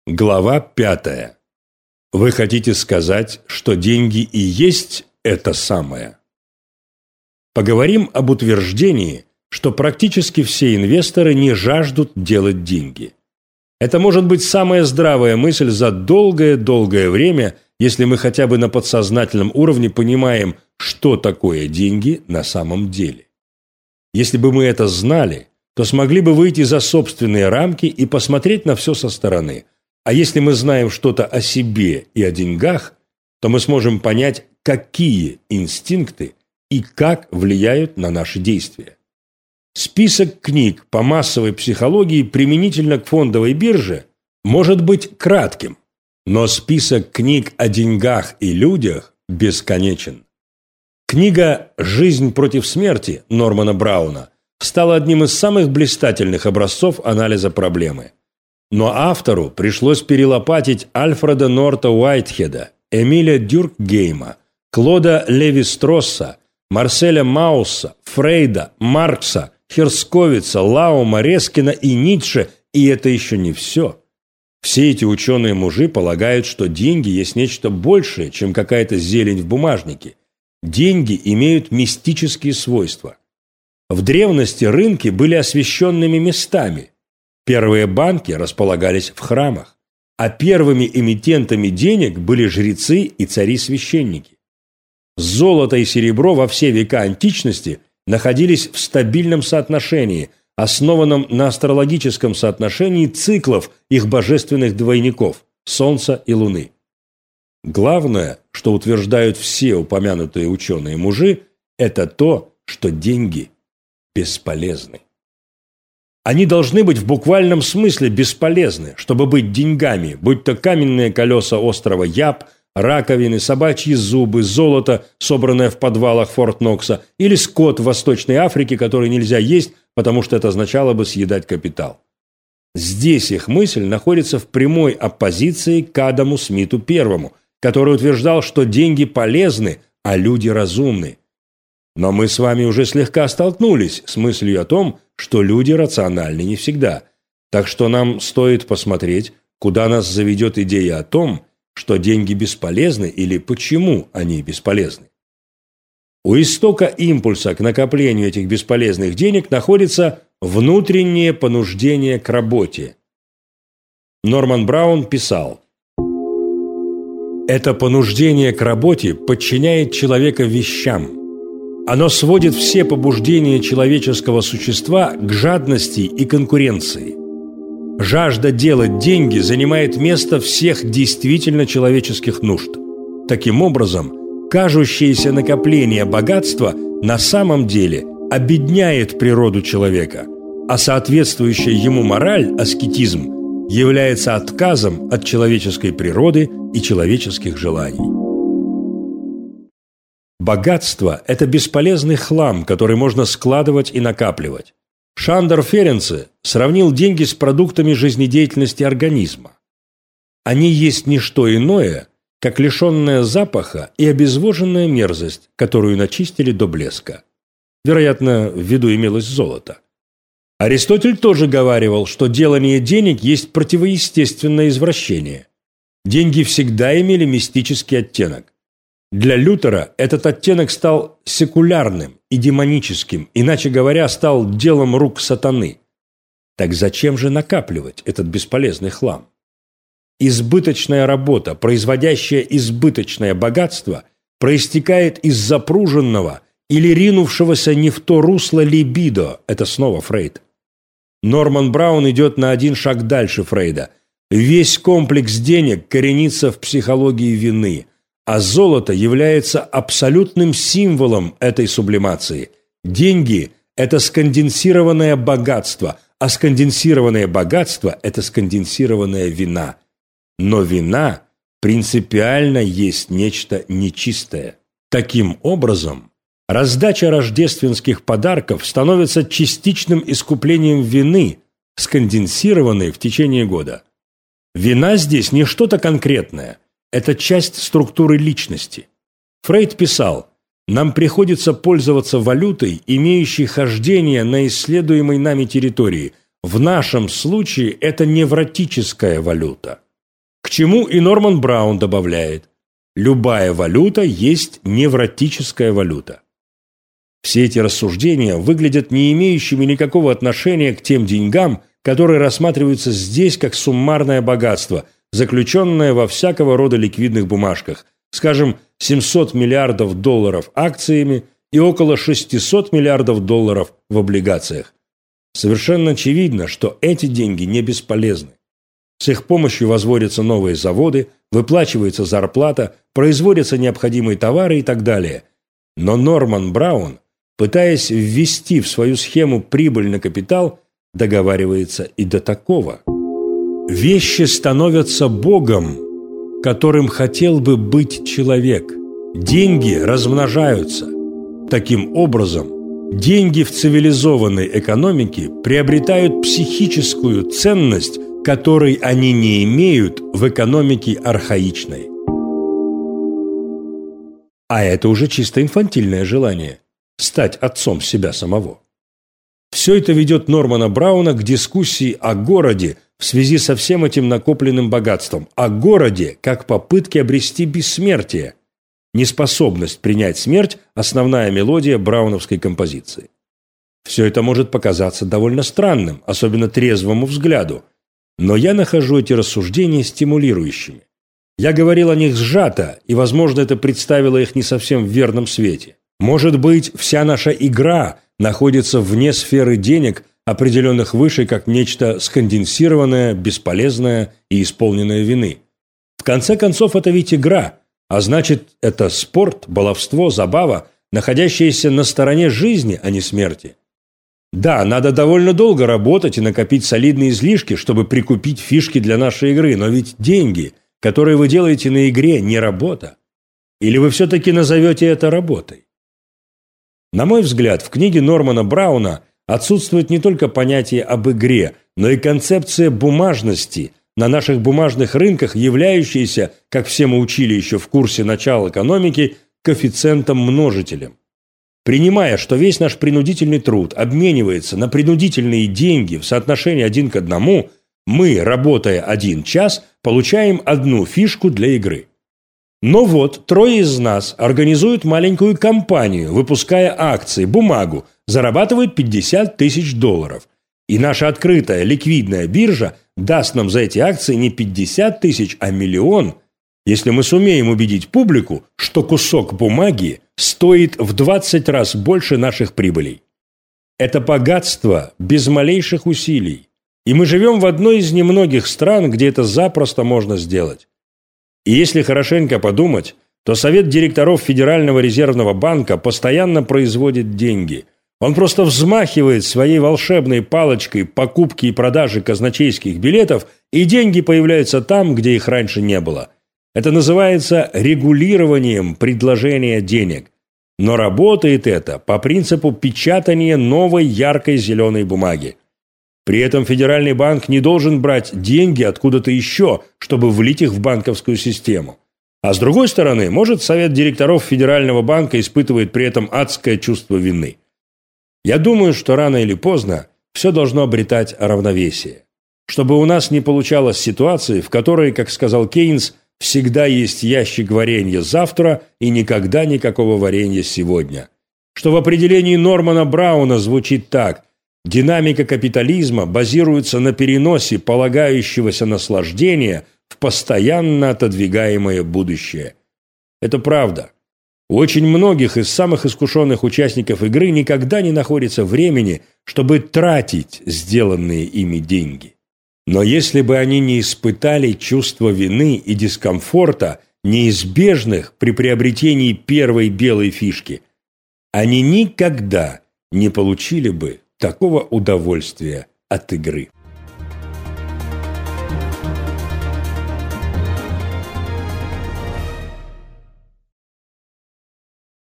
Глава 5. Вы хотите сказать, что деньги и есть это самое? Поговорим об утверждении, что практически все инвесторы не жаждут делать деньги. Это может быть самая здравая мысль за долгое-долгое время, если мы хотя бы на подсознательном уровне понимаем, что такое деньги на самом деле. Если бы мы это знали, то смогли бы выйти за собственные рамки и посмотреть на все со стороны. А если мы знаем что-то о себе и о деньгах, то мы сможем понять, какие инстинкты и как влияют на наши действия. Список книг по массовой психологии применительно к фондовой бирже может быть кратким, но список книг о деньгах и людях бесконечен. Книга «Жизнь против смерти» Нормана Брауна стала одним из самых блистательных образцов анализа проблемы. Но автору пришлось перелопатить Альфреда Норта Уайтхеда, Эмиля Дюркгейма, Клода Леви-Стросса, Марселя Маусса, Фрейда, Маркса, Херсковица, Лаума, Рескина и Ницше, и это еще не все. Все эти ученые-мужи полагают, что деньги есть нечто большее, чем какая-то зелень в бумажнике. Деньги имеют мистические свойства. В древности рынки были освященными местами. Первые банки располагались в храмах, а первыми эмитентами денег были жрецы и цари-священники. Золото и серебро во все века античности находились в стабильном соотношении, основанном на астрологическом соотношении циклов их божественных двойников – Солнца и Луны. Главное, что утверждают все упомянутые ученые-мужи, это то, что деньги бесполезны. Они должны быть в буквальном смысле бесполезны, чтобы быть деньгами, будь то каменные колеса острова Яб, раковины, собачьи зубы, золото, собранное в подвалах Форт Нокса, или скот в Восточной Африке, который нельзя есть, потому что это означало бы съедать капитал. Здесь их мысль находится в прямой оппозиции к Адаму Смиту I, который утверждал, что деньги полезны, а люди разумны. Но мы с вами уже слегка столкнулись с мыслью о том, что люди рациональны не всегда. Так что нам стоит посмотреть, куда нас заведет идея о том, что деньги бесполезны или почему они бесполезны. У истока импульса к накоплению этих бесполезных денег находится внутреннее понуждение к работе. Норман Браун писал: «Это понуждение к работе подчиняет человека вещам. Оно сводит все побуждения человеческого существа к жадности и конкуренции. Жажда делать деньги занимает место всех действительно человеческих нужд. Таким образом, кажущееся накопление богатства на самом деле обедняет природу человека, а соответствующая ему мораль, аскетизм, является отказом от человеческой природы и человеческих желаний. Богатство – это бесполезный хлам, который можно складывать и накапливать. Шандор Ференце сравнил деньги с продуктами жизнедеятельности организма. Они есть не что иное, как лишенная запаха и обезвоженная мерзость, которую начистили до блеска. Вероятно, в виду имелось золото. Аристотель тоже говаривал, что делание денег есть противоестественное извращение. Деньги всегда имели мистический оттенок. Для Лютера этот оттенок стал секулярным и демоническим, иначе говоря, стал делом рук сатаны. Так зачем же накапливать этот бесполезный хлам? Избыточная работа, производящая избыточное богатство, проистекает из запруженного или ринувшегося не в то русло либидо, это снова Фрейд. Норман Браун идет на один шаг дальше Фрейда. Весь комплекс денег коренится в психологии вины, а золото является абсолютным символом этой сублимации. Деньги – это сконденсированное богатство, а сконденсированное богатство – это сконденсированная вина. Но вина принципиально есть нечто нечистое. Таким образом, раздача рождественских подарков становится частичным искуплением вины, сконденсированной в течение года. Вина здесь не что-то конкретное. Это часть структуры личности. Фрейд писал: «Нам приходится пользоваться валютой, имеющей хождение на исследуемой нами территории. В нашем случае это невротическая валюта». К чему и Норман Браун добавляет: любая валюта есть невротическая валюта. Все эти рассуждения выглядят не имеющими никакого отношения к тем деньгам, которые рассматриваются здесь как суммарное богатство, заключенное во всякого рода ликвидных бумажках, скажем, 700 миллиардов долларов акциями и около 600 миллиардов долларов в облигациях. Совершенно очевидно, что эти деньги не бесполезны. С их помощью возводятся новые заводы, выплачивается зарплата, производятся необходимые товары и так далее. Но Норман Браун, пытаясь ввести в свою схему прибыль на капитал, договаривается и до такого. Вещи становятся богом, которым хотел бы быть человек. Деньги размножаются. Таким образом, деньги в цивилизованной экономике приобретают психическую ценность, которой они не имеют в экономике архаичной. А это уже чисто инфантильное желание – стать отцом себя самого. Все это ведет Нормана Брауна к дискуссии о городе в связи со всем этим накопленным богатством, о городе как попытке обрести бессмертие. Неспособность принять смерть – основная мелодия брауновской композиции. Все это может показаться довольно странным, особенно трезвому взгляду, но я нахожу эти рассуждения стимулирующими. Я говорил о них сжато, и, возможно, это представило их не совсем в верном свете. Может быть, вся наша игра находится вне сферы денег, определенных выше как нечто сконденсированное, бесполезное и исполненное вины. В конце концов, это ведь игра, а значит, это спорт, баловство, забава, находящаяся на стороне жизни, а не смерти. Да, надо довольно долго работать и накопить солидные излишки, чтобы прикупить фишки для нашей игры, но ведь деньги, которые вы делаете на игре, не работа. Или вы все-таки назовете это работой? На мой взгляд, в книге Нормана Брауна отсутствует не только понятие об игре, но и концепция бумажности на наших бумажных рынках, являющаяся, как все мы учили еще в курсе начала экономики, коэффициентом-множителем. Принимая, что весь наш принудительный труд обменивается на принудительные деньги в соотношении 1 к 1, мы, работая 1 час, получаем 1 фишку для игры. Но вот 3 из нас организуют маленькую компанию, выпуская акции, бумагу, зарабатывают $50 000. И наша открытая ликвидная биржа даст нам за эти акции не 50 000, а 1 000 000, если мы сумеем убедить публику, что кусок бумаги стоит в 20 раз больше наших прибылей. Это богатство без малейших усилий. И мы живем в одной из немногих стран, где это запросто можно сделать. И если хорошенько подумать, то Совет директоров Федерального резервного банка постоянно производит деньги. Он просто взмахивает своей волшебной палочкой покупки и продажи казначейских билетов, и деньги появляются там, где их раньше не было. Это называется регулированием предложения денег. Но работает это по принципу печатания новой яркой зеленой бумаги. При этом Федеральный банк не должен брать деньги откуда-то еще, чтобы влить их в банковскую систему. А с другой стороны, может, Совет директоров Федерального банка испытывает при этом адское чувство вины. Я думаю, что рано или поздно все должно обретать равновесие. Чтобы у нас не получалось ситуации, в которой, как сказал Кейнс, всегда есть ящик варенья завтра и никогда никакого варенья сегодня. Что в определении Нормана Брауна звучит так: динамика капитализма базируется на переносе полагающегося наслаждения в постоянно отодвигаемое будущее. Это правда. У очень многих из самых искушенных участников игры никогда не находится времени, чтобы тратить сделанные ими деньги. Но если бы они не испытали чувство вины и дискомфорта, неизбежных при приобретении первой белой фишки, они никогда не получили бы такого удовольствия от игры.